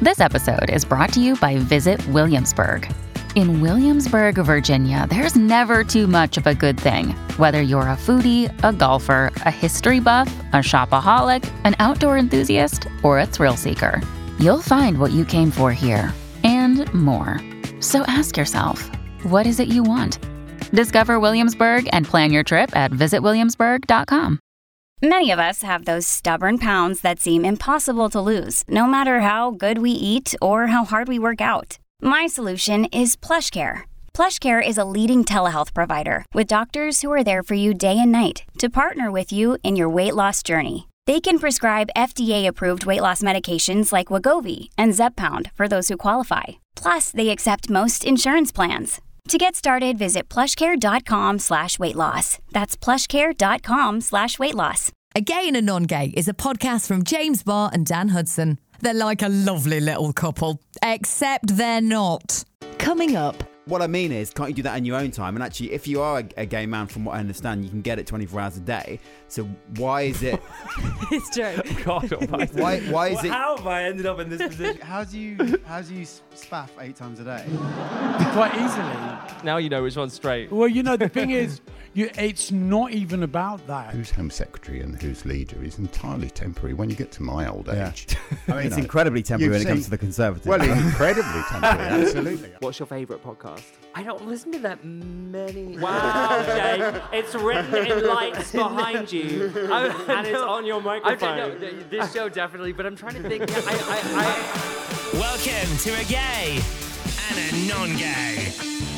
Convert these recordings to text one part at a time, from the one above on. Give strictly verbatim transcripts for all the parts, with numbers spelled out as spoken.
This episode is brought to you by Visit Williamsburg. In Williamsburg, Virginia, there's never too much of a good thing. Whether you're a foodie, a golfer, a history buff, a shopaholic, an outdoor enthusiast, or a thrill seeker, you'll find what you came for here and more. So ask yourself, what is it you want? Discover Williamsburg and plan your trip at visit williamsburg dot com. Many of us have those stubborn pounds that seem impossible to lose, no matter how good we eat or how hard we work out. My solution is PlushCare. PlushCare is a leading telehealth provider with doctors who are there for you day and night to partner with you in your weight loss journey. They can prescribe F D A-approved weight loss medications like Wegovy and Zepbound for those who qualify. Plus, they accept most insurance plans. To get started, visit plushcare.com slash weight loss. That's plushcare.com slash weight loss. A Gay and a Non-Gay is a podcast from James Barr and Dan Hudson. They're like a lovely little couple, except they're not. Coming up. What I mean is, can't you do that in your own time? And actually, if you are a, a gay man, from what I understand, you can get it twenty-four hours a day. So why is it... It's true. God almighty. Why, why is well, it... How have I ended up in this position? How do you how do you spaff eight times a day? Quite easily. Now you know which one's straight. Well, you know, the thing is, you, it's not even about that. Who's Home Secretary and who's leader is entirely temporary when you get to my old Yeah. age. I mean, it's know, incredibly temporary when it you've comes seen- to the Conservatives. Well, it's incredibly temporary, absolutely. What's your favourite podcast? I don't listen to that many. Wow, Jay. It's written in lights behind you. and it's on your microphone. I don't know, this show definitely, but I'm trying to think. I, I, I... Welcome to a gay and a non-gay.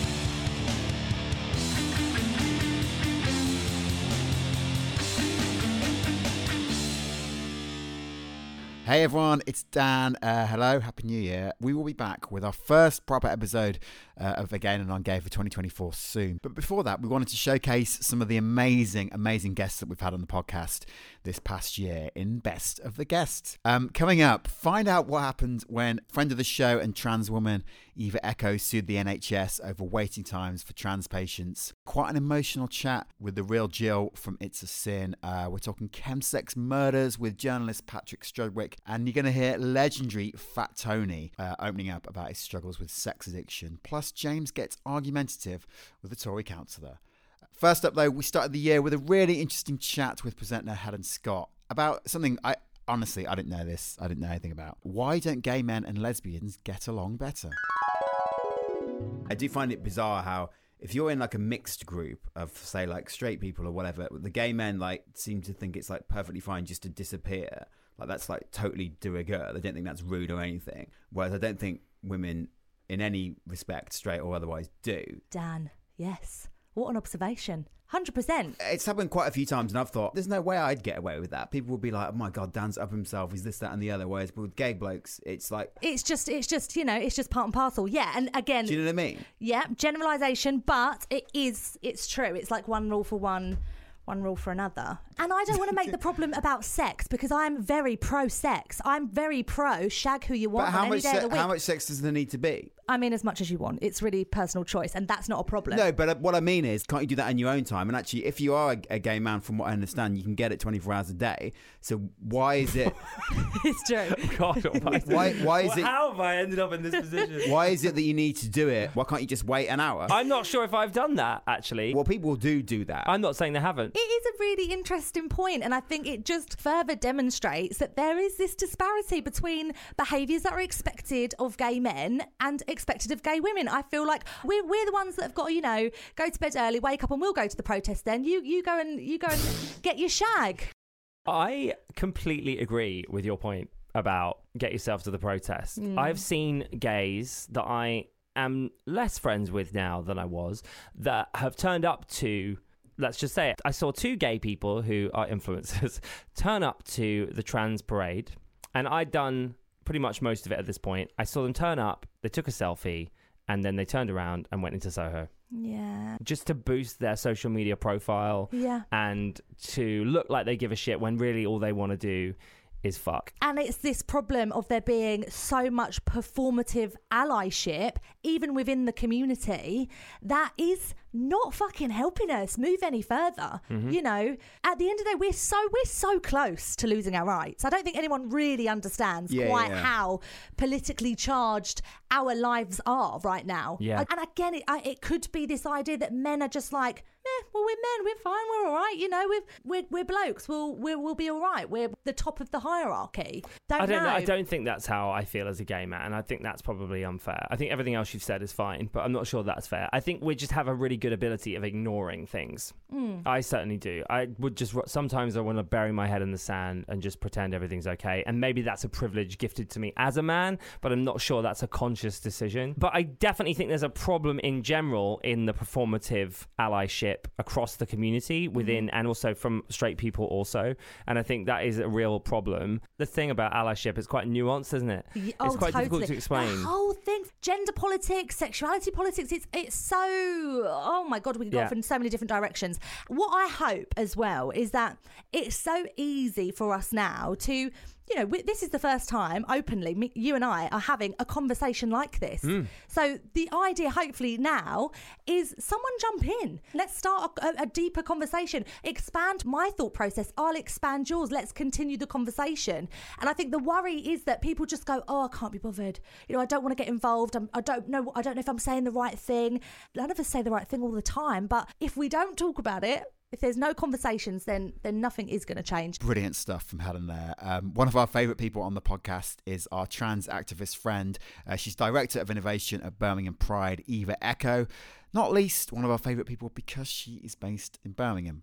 Hey everyone, it's Dan. Uh, hello, Happy New Year. We will be back with our first proper episode uh, of Again and Non-Gay for twenty twenty-four soon. But before that, we wanted to showcase some of the amazing, amazing guests that we've had on the podcast this past year in Best of the Guests. Um, coming up, find out what happened when friend of the show and trans woman Eva Echo sued the N H S over waiting times for trans patients. Quite an emotional chat with the real Jill from It's a Sin. Uh, we're talking chemsex murders with journalist Patrick Strudwick. And you're going to hear legendary Fat Tony uh, opening up about his struggles with sex addiction. Plus, James gets argumentative with a Tory councillor. First up, though, we started the year with a really interesting chat with presenter Helen Scott about something I honestly, I didn't know this. I didn't know anything about. Why don't gay men and lesbians get along better? I do find it bizarre how if you're in like a mixed group of, say, like straight people or whatever, the gay men like seem to think it's like perfectly fine just to disappear. Like that's like totally de rigueur. They don't think that's rude or anything. Whereas I don't think women in any respect, straight or otherwise, do. Dan, yes. What an observation. one hundred percent. It's happened quite a few times and I've thought, there's no way I'd get away with that. People would be like, oh my God, Dan's up himself. He's this, that and the other. Whereas with gay blokes, it's like... It's just, it's just, you know, it's just part and parcel. Yeah, and again... Do you know what I mean? Yeah, generalisation, but it is, it's true. It's like one rule for one... one rule for another. And I don't want to make the problem about sex because I'm very pro-sex. I'm very pro shag who you want But how on any much, day se- of the week. how much sex does there need to be? I mean, as much as you want. It's really personal choice, and that's not a problem. No, but what I mean is, can't you do that in your own time? And actually, if you are a, a gay man, from what I understand, you can get it twenty-four hours a day. So why is it... It's true. God almighty. Why, why is well, it... How have I ended up in this position? Why is it that you need to do it? Why can't you just wait an hour? I'm not sure if I've done that, actually. Well, people do do that. I'm not saying they haven't. It is a really interesting point, and I think it just further demonstrates that there is this disparity between behaviours that are expected of gay men and expected of gay women. I feel like we're we're the ones that have got to, you know, go to bed early, wake up, and we'll go to the protest. Then you you go and you go and get your shag. I completely agree with your point about get yourself to the protest. Mm. I've seen gays that I am less friends with now than I was that have turned up to, let's just say it, I saw two gay people who are influencers turn up to the trans parade, and I'd done pretty much most of it at this point. I saw them turn up, they took a selfie, and then they turned around and went into Soho. Yeah. Just to boost their social media profile. Yeah. And to look like they give a shit when really all they want to do is fuck. And it's this problem of there being so much performative allyship, even within the community, that is not fucking helping us move any further. Mm-hmm. You know, at the end of the day, we're so we're so close to losing our rights. I don't think anyone really understands yeah, quite yeah. how politically charged our lives are right now. Yeah. And again, it, it could be this idea that men are just like, eh, well, we're men, we're fine, we're all right. You know, we're we're, we're blokes, we'll, we'll we'll be all right. We're the top of the hierarchy. Don't I don't know. know. I don't think that's how I feel as a gay man. I think that's probably unfair. I think everything else you've said is fine, but I'm not sure that's fair. I think we just have a really good ability of ignoring things. Mm. I certainly do. I would just sometimes I want to bury my head in the sand and just pretend everything's okay. And maybe that's a privilege gifted to me as a man, but I'm not sure that's a conscious decision. But I definitely think there's a problem in general in the performative allyship across the community within, mm. and also from straight people also. And I think that is a real problem. The thing about allyship is quite nuanced, isn't it? Yeah, it's oh, quite totally. difficult to explain. The whole thing, gender politics, sexuality politics, it's it's so, oh my God, we can go Yeah. off in so many different directions. What I hope as well is that it's so easy for us now to, you know, we, this is the first time openly me, you and I are having a conversation like this. Mm. So the idea hopefully now is someone jump in. Let's start a, a deeper conversation. Expand my thought process. I'll expand yours. Let's continue the conversation. And I think the worry is that people just go, oh, I can't be bothered. You know, I don't want to get involved. I'm, I don't know. I don't know if I'm saying the right thing. None of us say the right thing all the time. But if we don't talk about it, if there's no conversations, then then nothing is going to change. Brilliant stuff from Helen there. Um, one of our favourite people on the podcast is our trans activist friend. Uh, she's Director of Innovation at Birmingham Pride, Eva Echo. Not least, one of our favourite people because she is based in Birmingham.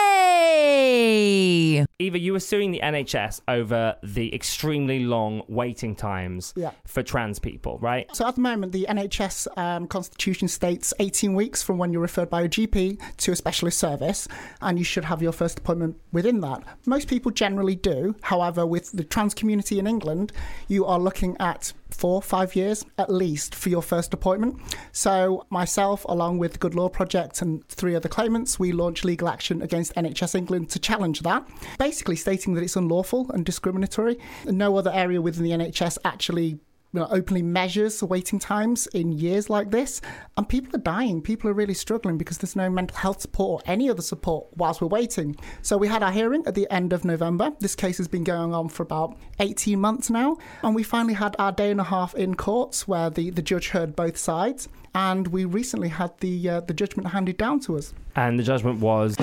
Way! Eva, you were suing the N H S over the extremely long waiting times yeah. for trans people, right? So at the moment, the N H S um, constitution states eighteen weeks from when you're referred by a G P to a specialist service, and you should have your first appointment within that. Most people generally do. However, with the trans community in England, you are looking at four, five years at least for your first appointment. So myself, along with the Good Law Project and three other claimants, we launched legal action against N H S England to challenge that, basically stating that it's unlawful and discriminatory. No other area within the N H S actually you know, openly measures waiting times in years like this. And people are dying. People are really struggling because there's no mental health support or any other support whilst we're waiting. So we had our hearing at the end of November. This case has been going on for about eighteen months now. And we finally had our day and a half in courts where the, the judge heard both sides. And we recently had the uh, the judgment handed down to us. And the judgment was...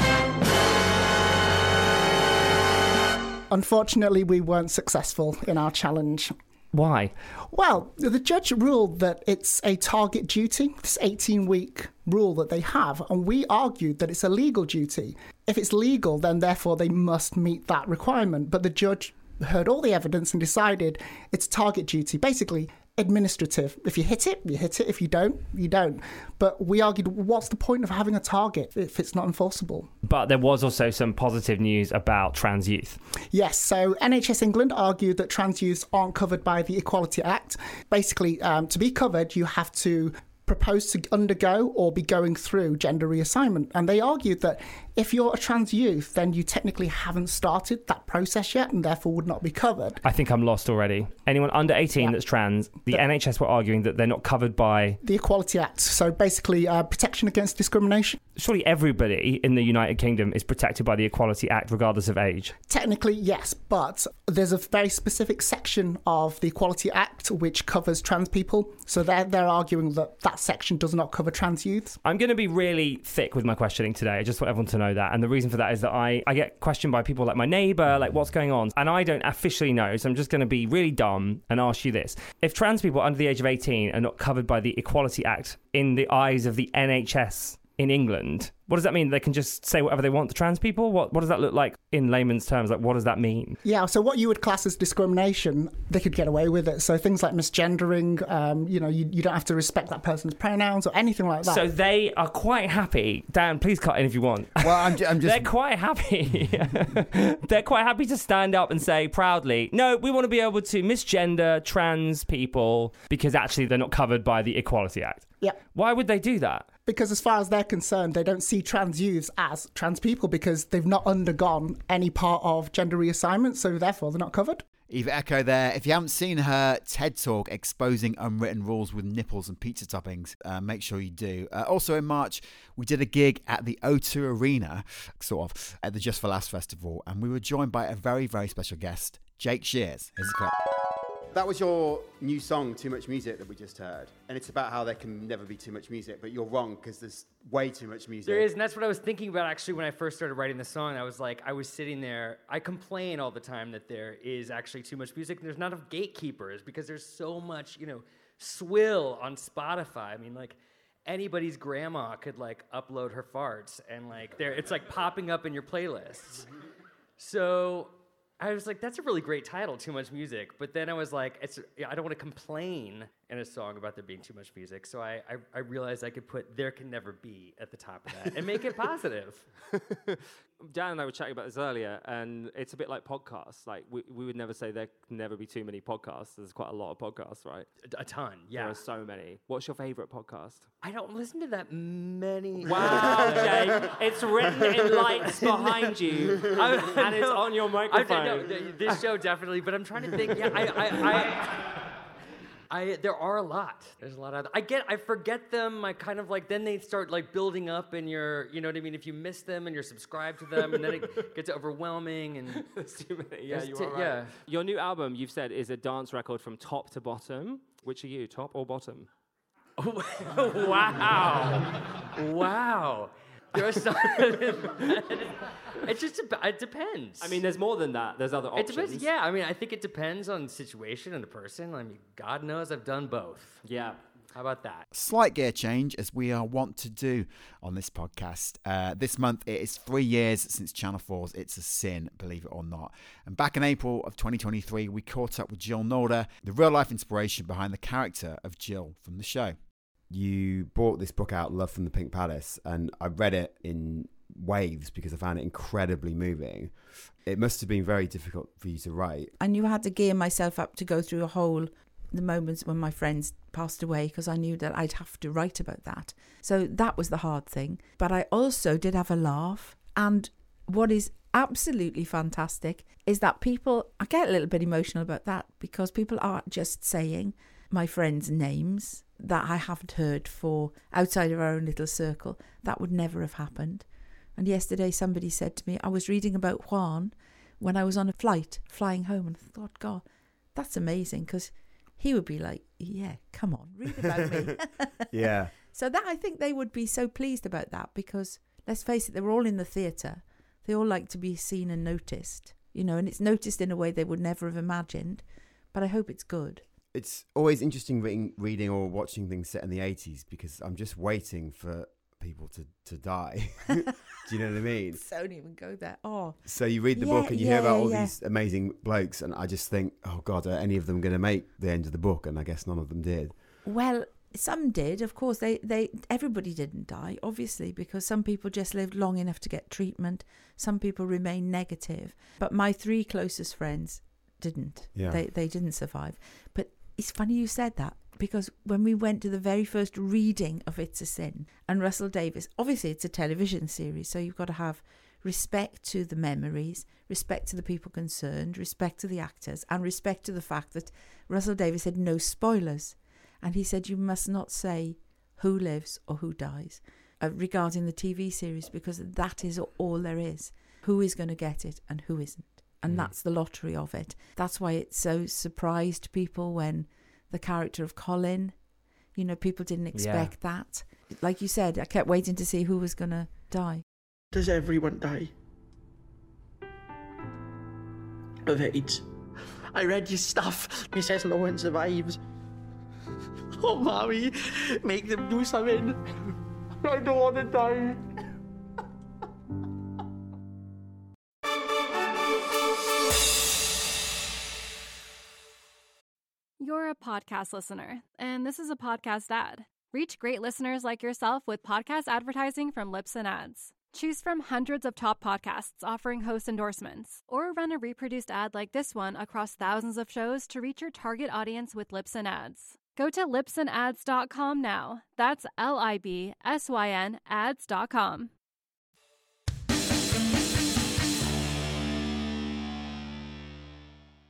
Unfortunately, we weren't successful in our challenge. Why? Well, the judge ruled that it's a target duty, this eighteen-week rule that they have, and we argued that it's a legal duty. If it's legal, then therefore they must meet that requirement. But the judge heard all the evidence and decided it's target duty, basically administrative. If you hit it, you hit it. If you don't, you don't. But we argued, what's the point of having a target if it's not enforceable? But there was also some positive news about trans youth. Yes, so N H S England argued that trans youths aren't covered by the Equality Act. Basically, um, to be covered, you have to propose to undergo or be going through gender reassignment. And they argued that if you're a trans youth, then you technically haven't started that process yet and therefore would not be covered. I think I'm lost already. Anyone under eighteen yeah. that's trans, the, the N H S were arguing that they're not covered by... the Equality Act. So basically, uh, protection against discrimination. Surely everybody in the United Kingdom is protected by the Equality Act regardless of age. Technically, yes, but there's a very specific section of the Equality Act which covers trans people. So they're, they're arguing that that section does not cover trans youths. I'm going to be really thick with my questioning today. I just want everyone to know that. And the reason for that is that I, I get questioned by people like my neighbour, like what's going on? And I don't officially know. So I'm just going to be really dumb and ask you this. If trans people under the age of eighteen are not covered by the Equality Act in the eyes of the N H S in England, what does that mean? They can just say whatever they want to trans people? What what does that look like in layman's terms? Like, what does that mean? Yeah, so what you would class as discrimination, they could get away with it. So things like misgendering, um, you know, you, you don't have to respect that person's pronouns or anything like that. So they are quite happy. Dan, please cut in if you want. Well, I'm, ju- I'm just... They're quite happy. They're quite happy to stand up and say proudly, no, we want to be able to misgender trans people because actually they're not covered by the Equality Act. Yeah. Why would they do that? Because as far as they're concerned, they don't see trans youths as trans people because they've not undergone any part of gender reassignment, so therefore they're not covered. Eva Echo there. If you haven't seen her TED Talk exposing unwritten rules with nipples and pizza toppings, uh, make sure you do. Uh, also in March, we did a gig at the O two Arena, sort of, at the Just for Laughs Festival, and we were joined by a very, very special guest, Jake Shears. Here's a clip. That was your new song, Too Much Music, that we just heard. And it's about how there can never be too much music, but you're wrong because there's way too much music. There is, and that's what I was thinking about actually when I first started writing the song. I was like, I was sitting there, I complain all the time that there is actually too much music and there's not enough gatekeepers because there's so much, you know, swill on Spotify. I mean, like, anybody's grandma could like upload her farts and like there it's like popping up in your playlists. So I was like, that's a really great title, Too Much Music. But then I was like, it's I don't want to complain in a song about there being too much music. So I, I, I realized I could put There Can Never Be at the top of that and make it positive. Dan and I were chatting about this earlier, and it's a bit like podcasts. Like, we, we would never say there can never be too many podcasts. There's quite a lot of podcasts, right? A, a ton, yeah. There are so many. What's your favorite podcast? I don't listen to that many. Wow, Jay. It's written in lights behind you, and it's on your microphone. I, no, this show definitely, but I'm trying to think. Yeah, I, I, I, I, there are a lot. There's a lot of. I get. I forget them. I kind of like. Then they start like building up, and you're. You know what I mean? If you miss them and you're subscribed to them, and then it gets overwhelming and. There's too many. Yeah, you t- are right. Yeah. Your new album, you've said, is a dance record from top to bottom. Which are you, top or bottom? Wow! Wow! There's some, it just it depends. I mean, there's more than that. There's other options. It depends. Yeah, I mean, I think it depends on the situation and the person. I mean, God knows I've done both. Yeah. How about that? Slight gear change, as we are wont to do on this podcast. Uh, this month, it is three years since Channel four's It's a Sin, believe it or not. And back in April of twenty twenty-three, we caught up with Jill Nalder, the real-life inspiration behind the character of Jill from the show. You brought this book out, Love from the Pink Palace, and I read it in waves because I found it incredibly moving. It must have been very difficult for you to write. I knew I had to gear myself up to go through a whole the moments when my friends passed away because I knew that I'd have to write about that. So that was the hard thing. But I also did have a laugh. And what is absolutely fantastic is that people, I get a little bit emotional about that because people aren't just saying my friends' names that I haven't heard for outside of our own little circle. That would never have happened. And yesterday somebody said to me, I was reading about Juan when I was on a flight flying home, and I thought, God, that's amazing, because he would be like, yeah, come on, read about me. Yeah. So that I think they would be so pleased about that because, let's face it, they were all in the theatre. They all like to be seen and noticed, you know, and it's noticed in a way they would never have imagined. But I hope it's good. It's always interesting reading, reading or watching things set in the eighties because I'm just waiting for people to, to die. Do you know what I mean? Don't even go there. Oh. So you read the yeah, book and you yeah, hear about all yeah. these amazing blokes, and I just think, oh God, are any of them going to make the end of the book? And I guess none of them did. Well, some did, of course. They, they, everybody didn't die, obviously, because some people just lived long enough to get treatment. Some people remained negative. But my three closest friends didn't. Yeah. They, they didn't survive. But it's funny you said that, because when we went to the very first reading of It's a Sin, and Russell Davies, obviously it's a television series, so you've got to have respect to the memories, respect to the people concerned, respect to the actors, and respect to the fact that Russell Davies said no spoilers. And he said you must not say who lives or who dies uh, regarding the T V series, because that is all there is. Who is going to get it and who isn't. And mm. that's the lottery of it. That's why it so surprised people when the character of Colin, you know, people didn't expect yeah. that. Like you said, I kept waiting to see who was going to die. Does everyone die of AIDS? I read your stuff. It says no one survives. Oh, mommy, make them do something. I don't want to die. You're a podcast listener, and this is a podcast ad. Reach great listeners like yourself with podcast advertising from Libsyn Ads. Choose from hundreds of top podcasts offering host endorsements, or run a reproduced ad like this one across thousands of shows to reach your target audience with Libsyn Ads. Go to libsyn ads dot com now. That's L I B S Y N ads dot com.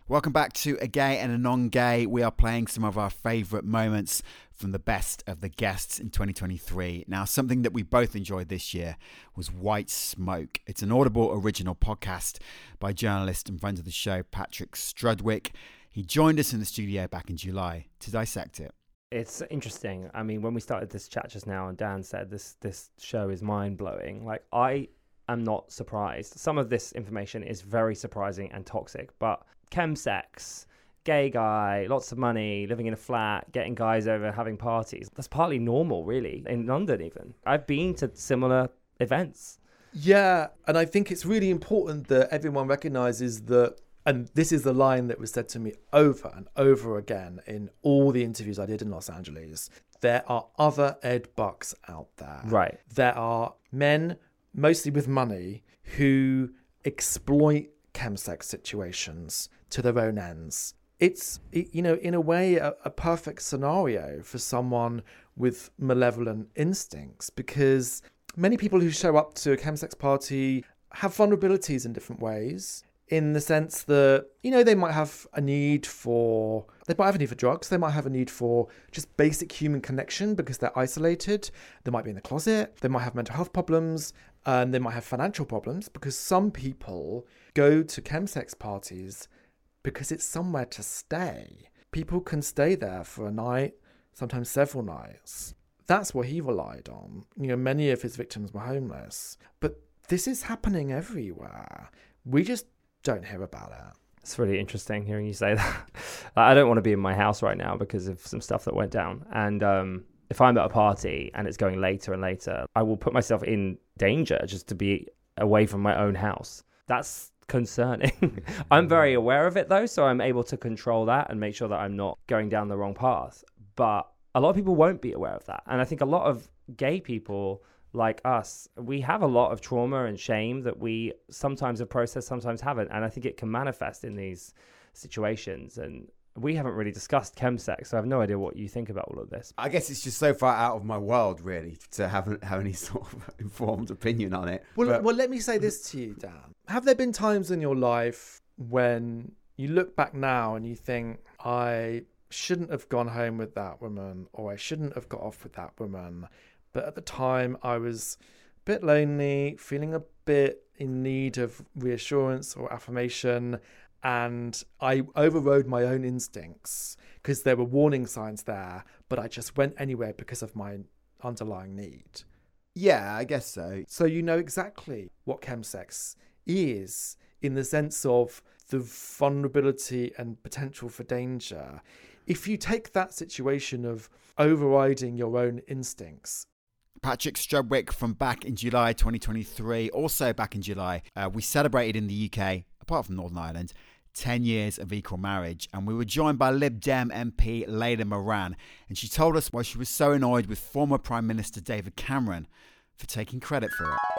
Welcome back to A Gay and a Non-Gay. We are playing some of our favourite moments from the best of the guests in twenty twenty-three. Now, something that we both enjoyed this year was White Smoke. It's an Audible original podcast by journalist and friend of the show, Patrick Strudwick. He joined us in the studio back in July to dissect it. It's interesting. I mean, when we started this chat just now and Dan said this this show is mind-blowing, like, I am not surprised. Some of this information is very surprising and toxic, but chemsex, gay guy, lots of money, living in a flat, getting guys over, having parties, that's partly normal, really, in London even. I've been to similar events. Yeah, and I think it's really important that everyone recognises that, and this is the line that was said to me over and over again in all the interviews I did in Los Angeles, there are other Ed Bucks out there. Right. There are men, mostly with money, who exploit chemsex situations to their own ends. It's, you know, in a way, a, a perfect scenario for someone with malevolent instincts, because many people who show up to a chemsex party have vulnerabilities in different ways, in the sense that, you know, they might have a need for, they might have a need for drugs, they might have a need for just basic human connection because they're isolated, they might be in the closet, they might have mental health problems, and they might have financial problems, because some people go to chemsex parties because it's somewhere to stay. People can stay there for a night, sometimes several nights. That's what he relied on. You know, many of his victims were homeless. But this is happening everywhere. We just don't hear about it. It's really interesting hearing you say that. I don't want to be in my house right now because of some stuff that went down. And um, if I'm at a party and it's going later and later, I will put myself in danger just to be away from my own house. That's concerning. I'm very aware of it though, so I'm able to control that and make sure that I'm not going down the wrong path. But a lot of people won't be aware of that. And I think a lot of gay people like us, we have a lot of trauma and shame that we sometimes have processed, sometimes haven't. And I think it can manifest in these situations. And we haven't really discussed chemsex, so I have no idea what you think about all of this. I guess it's just so far out of my world, really, to have, have any sort of informed opinion on it. Well, but... well, let me say this to you, Dan. Have there been times in your life when you look back now and you think, I shouldn't have gone home with that woman, or I shouldn't have got off with that woman, but at the time I was a bit lonely, feeling a bit in need of reassurance or affirmation, and I overrode my own instincts because there were warning signs there, but I just went anywhere because of my underlying need? Yeah, I guess so. So you know exactly what chemsex is, in the sense of the vulnerability and potential for danger. If you take that situation of overriding your own instincts. Patrick Strudwick from back in July twenty twenty-three. Also back in July, uh, we celebrated in the U K, apart from Northern Ireland, ten years of equal marriage. And we were joined by Lib Dem M P Leyla Moran. And she told us why she was so annoyed with former Prime Minister David Cameron for taking credit for it.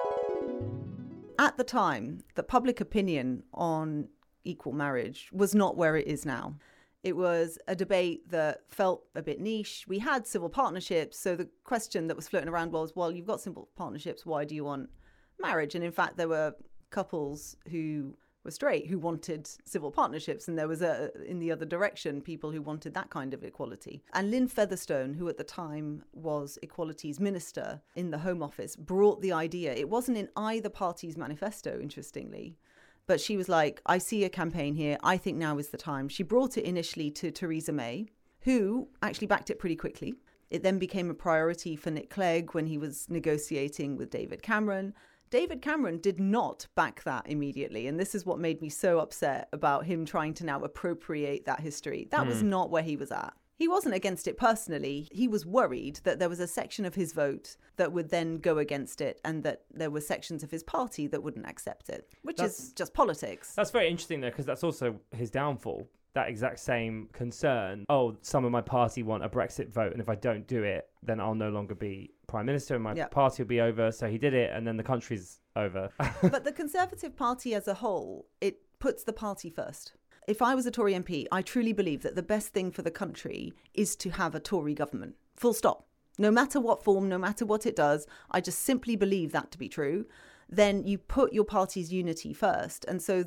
At the time, the public opinion on equal marriage was not where it is now. It was a debate that felt a bit niche. We had civil partnerships, so the question that was floating around was, well, you've got civil partnerships, why do you want marriage? And in fact, there were couples who were straight who wanted civil partnerships, and there was, a, in the other direction, people who wanted that kind of equality. And Lynn Featherstone, who at the time was Equality's minister in the Home Office, brought the idea. It wasn't in either party's manifesto, interestingly. But she was like, I see a campaign here. I think now is the time. She brought it initially to Theresa May, who actually backed it pretty quickly. It then became a priority for Nick Clegg when he was negotiating with David Cameron. David Cameron did not back that immediately. And this is what made me so upset about him trying to now appropriate that history. That mm. was not where he was at. He wasn't against it personally. He was worried that there was a section of his vote that would then go against it, and that there were sections of his party that wouldn't accept it, which that's, is just politics. That's very interesting, though, because that's also his downfall. That exact same concern. Oh, some of my party want a Brexit vote, and if I don't do it, then I'll no longer be Prime Minister and my yep. party will be over. So he did it, and then the country's over. But the Conservative Party as a whole, it puts the party first. If I was a Tory M P, I truly believe that the best thing for the country is to have a Tory government. Full stop. No matter what form, no matter what it does, I just simply believe that to be true. Then you put your party's unity first. And so that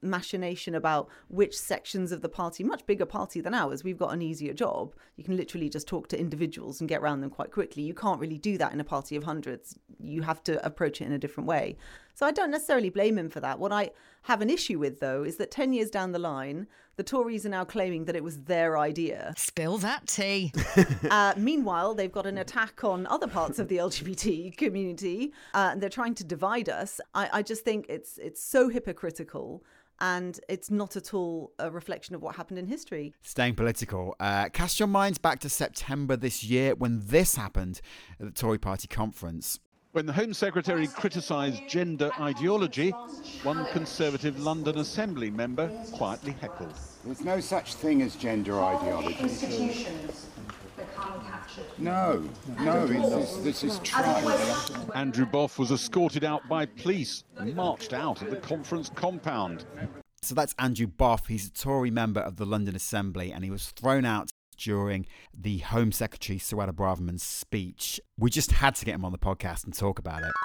machination about which sections of the party, much bigger party than ours, we've got an easier job. You can literally just talk to individuals and get around them quite quickly. You can't really do that in a party of hundreds. You have to approach it in a different way. So I don't necessarily blame him for that. What I have an issue with, though, is that ten years down the line, the Tories are now claiming that it was their idea. Spill that tea. uh, meanwhile, they've got an attack on other parts of the L G B T community, uh, and they're trying to divide us. I, I just think it's it's so hypocritical, and it's not at all a reflection of what happened in history. Staying political, uh, cast your minds back to September this year when this happened at the Tory party conference. When the Home Secretary criticised gender ideology, one Conservative London Assembly member quietly heckled. There's no such thing as gender ideology. No, no, this, this is true. Andrew Boff was escorted out by police and marched out of the conference compound. So that's Andrew Boff. He's a Tory member of the London Assembly, and he was thrown out during the Home Secretary Suella Braverman's speech. We just had to get him on the podcast and talk about it.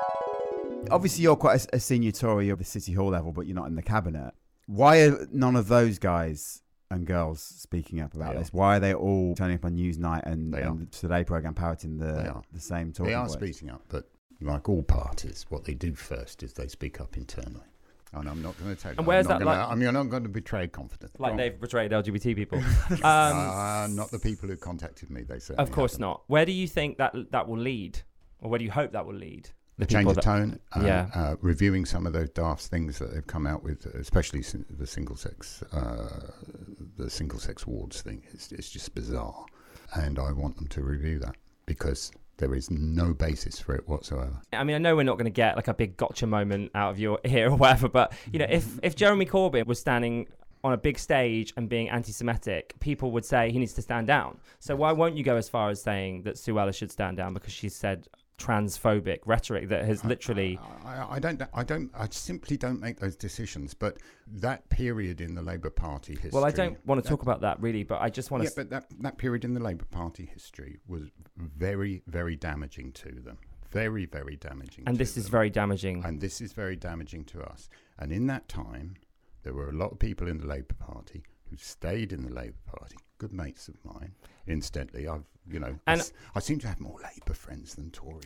Obviously, you're quite a, a senior Tory of the City Hall level, but you're not in the cabinet. Why are none of those guys and girls speaking up about They this? are. Why are they all turning up on Newsnight and, They and are. the Today programme parroting They the, are. the same talking They are points? speaking up, but like all parties, what they do first is they speak up internally. And I'm not going to take. And where's I'm that not gonna, like- I mean, I'm not going to betray confidence. Like Go on. they've betrayed L G B T people. um, uh, not the people who contacted me. They certainly Of course haven't. not. Where do you think that that will lead? Or where do you hope that will lead? The people change of that- tone, uh, yeah. uh, reviewing some of those daft things that they've come out with, especially sin- the single sex, uh, the single sex wards thing. It's, it's just bizarre, and I want them to review that because there is no basis for it whatsoever. I mean, I know we're not going to get like a big gotcha moment out of your ear or whatever, but you know, if if Jeremy Corbyn was standing on a big stage and being anti-Semitic, people would say he needs to stand down. So why won't you go as far as saying that Suella should stand down because she said transphobic rhetoric that has literally... I, I don't. I don't. I simply don't make those decisions. But that period in the Labour Party history. Well, I don't want to that- talk about that really, but I just want Yeah, to... but that that period in the Labour Party history was very, very damaging to them. Very, very damaging. And to this is them. very damaging. And this is very damaging to us. And in that time, there were a lot of people in the Labour Party who stayed in the Labour Party. Good mates of mine. Incidentally, I've you know, And- s- I seem to have more Labour friends than Tories.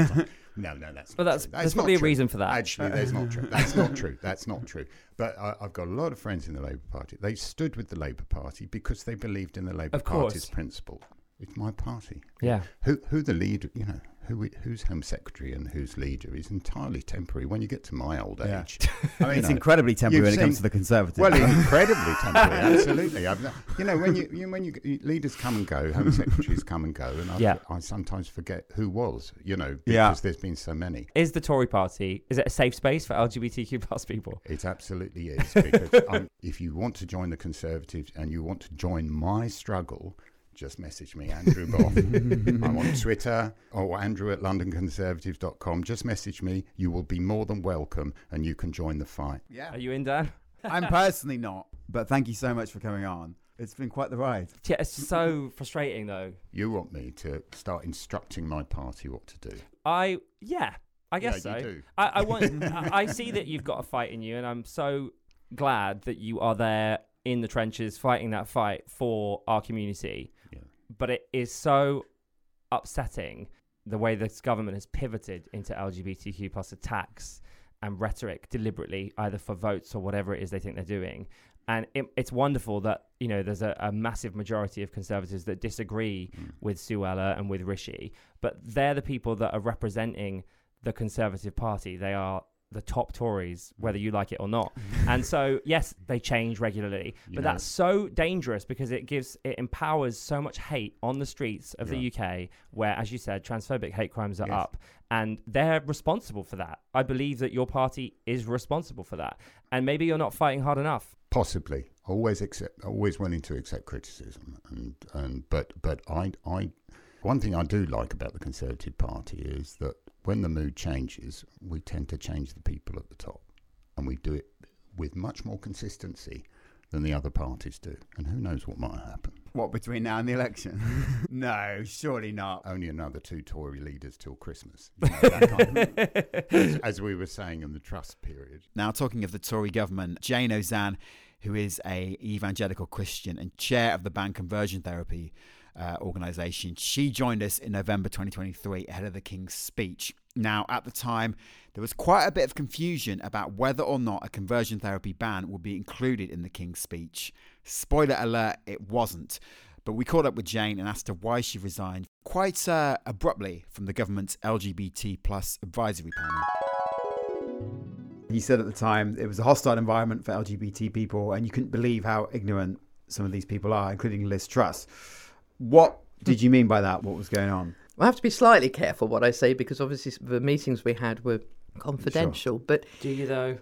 no, no, that's. But not that's- true. there's not probably a true. reason for that. Actually, that's not true. That's not true. That's not true. But I, I've got a lot of friends in the Labour Party. They stood with the Labour Party because they believed in the Labour Of course. Party's principle. It's my party. Yeah. Who who the leader? You know, who who's Home Secretary and who's leader is entirely temporary. When you get to my old Yeah. age, I mean, you it's know, incredibly temporary you've when it comes seen- to the Conservatives. Well, incredibly temporary. Absolutely. I've, you know, when you, you when you leaders come and go, Home Secretaries come and go, and I, Yeah. I sometimes forget who was. You know, because Yeah. there's been so many. Is the Tory party, is it a safe space for L G B T Q plus people? It absolutely is. Because um, if you want to join the Conservatives and you want to join my struggle, just message me, Andrew Boff. I'm on Twitter or Andrew at london conservatives dot com. Just message me. You will be more than welcome and you can join the fight. Yeah. Are you in, Dan? I'm personally not, but thank you so much for coming on. It's been quite the ride. Yeah, it's so frustrating though. You want me to start instructing my party what to do? I, yeah, I guess Yeah, you so. do. I, I want, I, I see that you've got a fight in you, and I'm so glad that you are there in the trenches fighting that fight for our community. Yeah. But it is so upsetting the way this government has pivoted into L G B T Q plus attacks and rhetoric deliberately, either for votes or whatever it is they think they're doing. And it, it's wonderful that, you know, there's a, a massive majority of Conservatives that disagree Mm. with Suella and with Rishi, but they're the people that are representing the Conservative Party. They are the top Tories, whether you like it or not. And so, yes, they change regularly, You but know- that's so dangerous because it gives, it empowers so much hate on the streets of the Yeah. U K, where, as you said, transphobic hate crimes are Yes. up, and they're responsible for that. I believe that your party is responsible for that, and maybe you're not fighting hard enough. Possibly. Always accept. Always willing to accept criticism. And and but but I I one thing I do like about the Conservative Party is that when the mood changes, we tend to change the people at the top, and we do it with much more consistency than the other parties do. And who knows what might happen. What, between now and the election? No, surely not. Only another two Tory leaders till Christmas. You know, that kind of, as, as we were saying in the Truss period. Now, talking of the Tory government, Jane Ozanne, who is a evangelical Christian and chair of the Ban Conversion Therapy uh, organisation, she joined us in November twenty twenty-three ahead of the King's speech. Now, at the time, there was quite a bit of confusion about whether or not a conversion therapy ban would be included in the King's speech. Spoiler alert, it wasn't. But we caught up with Jane and asked her why she resigned quite uh, abruptly from the government's L G B T plus advisory panel. You said at the time it was a hostile environment for L G B T people and you couldn't believe how ignorant some of these people are, including Liz Truss. What did you mean by that? What was going on? I have to be slightly careful what I say because obviously the meetings we had were confidential. Sure. But do you though?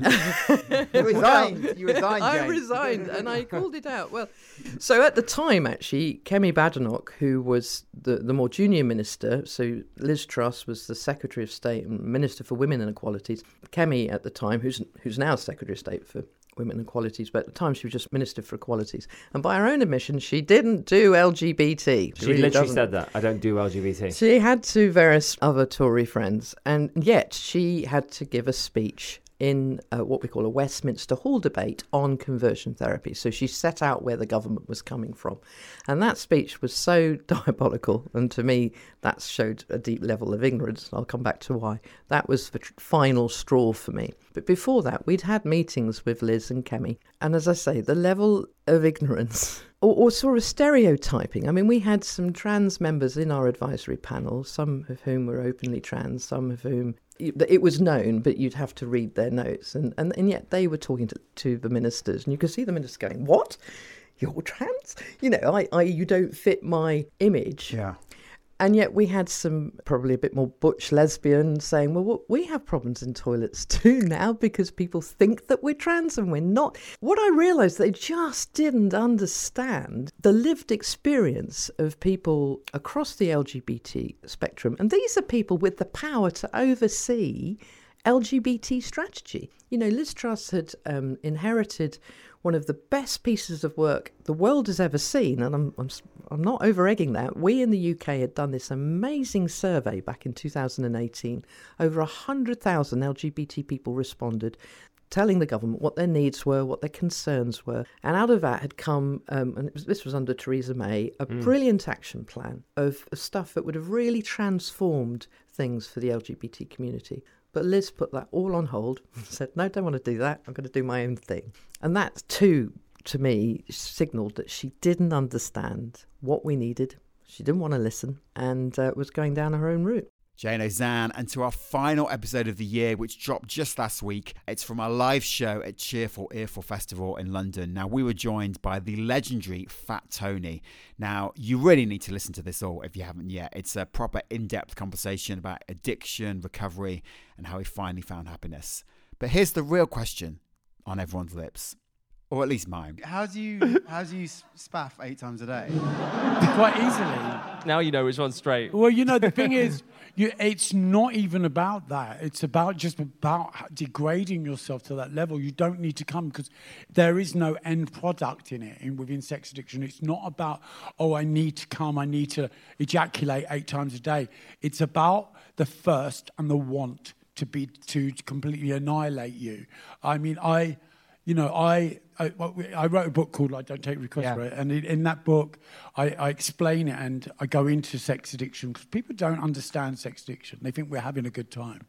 You resigned. You resigned. I Jane. resigned, and I called it out. Well, so at the time, actually, Kemi Badenoch, who was the the more junior minister, so Liz Truss was the Secretary of State and Minister for Women and Equalities. Kemi at the time, who's who's now Secretary of State for Women and Equalities, but at the time she was just Minister for Equalities. And by her own admission, she didn't do L G B T. She, she really literally doesn't. said that. I don't do L G B T. She had two various other Tory friends, and yet she had to give a speech in uh, what we call a Westminster Hall debate on conversion therapy. So she set out where the government was coming from. And that speech was so diabolical, and to me, that showed a deep level of ignorance. I'll come back to why. That was the tr- final straw for me. But before that, we'd had meetings with Liz and Kemi. And as I say, the level of ignorance or, or sort of stereotyping. I mean, we had some trans members in our advisory panel, some of whom were openly trans, some of whom it was known, but you'd have to read their notes. And, and, and yet they were talking to, to the ministers, and you could see the ministers going, what? You're trans? You know, I, I, you don't fit my image. Yeah. And yet we had some probably a bit more butch lesbians saying, well, we have problems in toilets too now because people think that we're trans and we're not. What I realised, they just didn't understand the lived experience of people across the L G B T spectrum. And these are people with the power to oversee L G B T strategy. You know, Liz Truss had um, inherited one of the best pieces of work the world has ever seen, and I'm, I'm I'm not over-egging that. We in the U K had done this amazing survey back in two thousand eighteen. Over one hundred thousand L G B T people responded, telling the government what their needs were, what their concerns were. And out of that had come, um, and it was, this was under Theresa May, a mm. brilliant action plan of, of stuff that would have really transformed things for the L G B T community. But Liz put that all on hold and said, no, don't want to do that. I'm going to do my own thing. And that, too, to me, signalled that she didn't understand what we needed. She didn't want to listen and uh, was going down her own route. Jane Ozanne, and to our final episode of the year, which dropped just last week. It's from our live show at Cheerful Earful Festival in London. Now, we were joined by the legendary Fat Tony. Now, you really need to listen to this all if you haven't yet. It's a proper in-depth conversation about addiction, recovery, and how he finally found happiness. But here's the real question on everyone's lips. Or at least mine. How do you how do you spaff eight times a day? Quite easily. Now you know which one's straight. Well, you know, the thing is, you, it's not even about that. It's about just about degrading yourself to that level. You don't need to come because there is no end product in it in, within sex addiction. It's not about, oh, I need to come, I need to ejaculate eight times a day. It's about the thirst and the want to be to completely annihilate you. I mean, I... You know, I, I I wrote a book called I Don't Take Requests yeah. for It, and in, in that book, I, I explain it and I go into sex addiction because people don't understand sex addiction. They think we're having a good time,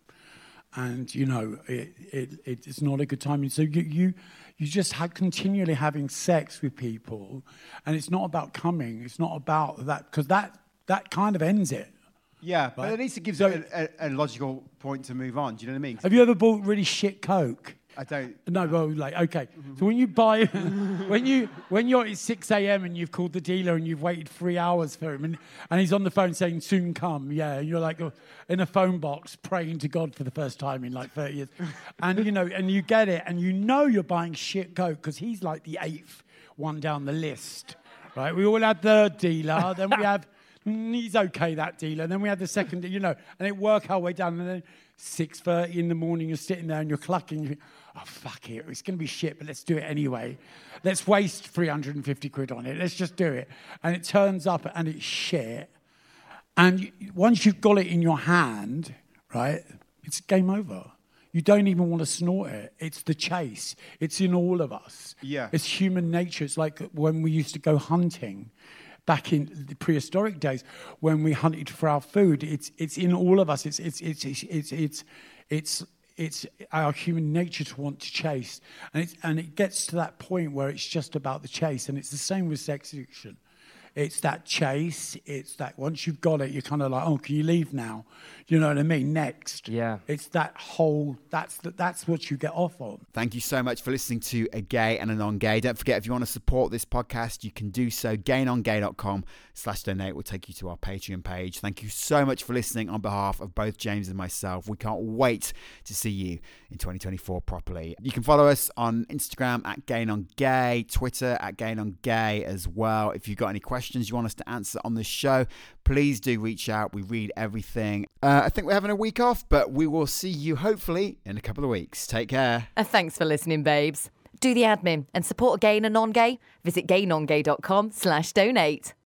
and you know, it, it it's not a good time. And so you you you just have continually having sex with people, and it's not about coming. It's not about that because that that kind of ends it. Yeah, right? but at least it gives so, a, a, a logical point to move on. Do you know what I mean? Have you ever bought really shit Coke? I don't. No, well, like, okay. Mm-hmm. So when you buy, when you when you're at six a.m. and you've called the dealer and you've waited three hours for him, and, and he's on the phone saying soon come, yeah, and you're like in a phone box praying to God for the first time in like thirty years, and you know, and you get it, and you know you're buying shit Coke because he's like the eighth one down the list, right? We all had the dealer, then we have. He's okay, that dealer. And then we had the second, you know, and it work our way down. And then six thirty in the morning, you're sitting there and you're clucking. You think, oh, fuck it, it's going to be shit, but let's do it anyway. Let's waste three hundred fifty quid on it. Let's just do it. And it turns up and it's shit. And you, once you've got it in your hand, right, it's game over. You don't even want to snort it. It's the chase. It's in all of us. Yeah. It's human nature. It's like when we used to go hunting back in the prehistoric days when we hunted for our food. It's it's in all of us. It's it's it's it's it's it's it's, it's our human nature to want to chase. And it's and it gets to that point where it's just about the chase. And it's the same with sex addiction. It's that chase. It's that once you've got it, you're kind of like, oh, can you leave now? You know what I mean? Next. Yeah. It's that whole, that's the, that's what you get off on. Thank you so much for listening to A Gay and a Non-Gay. Don't forget, if you want to support this podcast, you can do so. gaynongay.com slash donate will take you to our Patreon page. Thank you so much for listening on behalf of both James and myself. We can't wait to see you in twenty twenty-four properly. You can follow us on Instagram at gaynongay, Twitter at gaynongay as well. If you've got any questions you want us to answer on the show, please do reach out. We read everything. Uh, I think we're having a week off, but we will see you hopefully in a couple of weeks. Take care. Uh, thanks for listening, babes. Do the admin and support a gay and a non-gay. Visit gaynongay.com slash donate.